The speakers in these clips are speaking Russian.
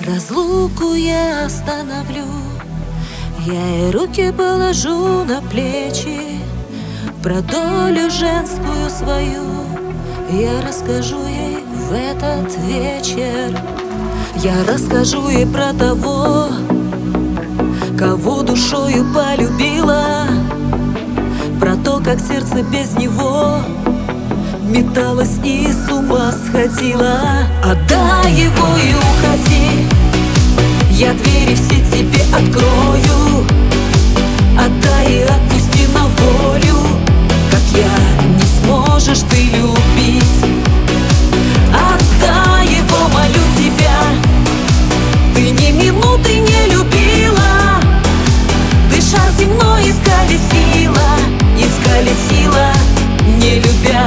Разлуку я остановлю, я ей руки положу на плечи. Про долю женскую свою я расскажу ей в этот вечер. Я расскажу ей про того, кого душою полюбила, про то, как сердце без него металось и с ума сходила. Отдай его и уходи, я двери все тебе открою. Отдай и отпусти на волю, как я не сможешь ты любить. Отдай его, молю тебя, ты ни минуты не любила. Ты шар земной исколесила, не любя.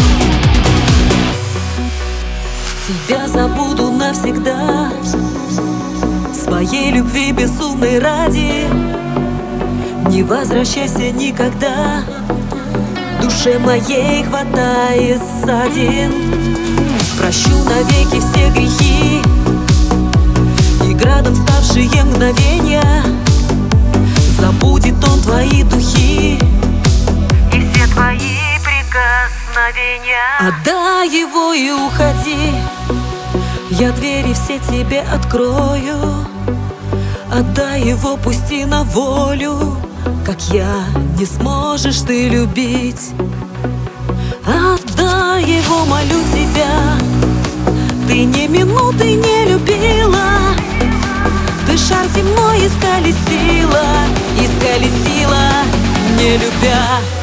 Тебя забуду навсегда, своей любви безумной ради. Не возвращайся никогда, душе моей хватай ссадин. Прощу навеки все грехи и градом ставшие мгновения. Забудет он твои духи и все твои прикосновения. Отдай его и уходи, я двери все тебе открою. Отдай его, пусти на волю, как я не сможешь ты любить. Отдай его, молю тебя, ты ни минуты не любила. Ты шар земной исколесила, не любя.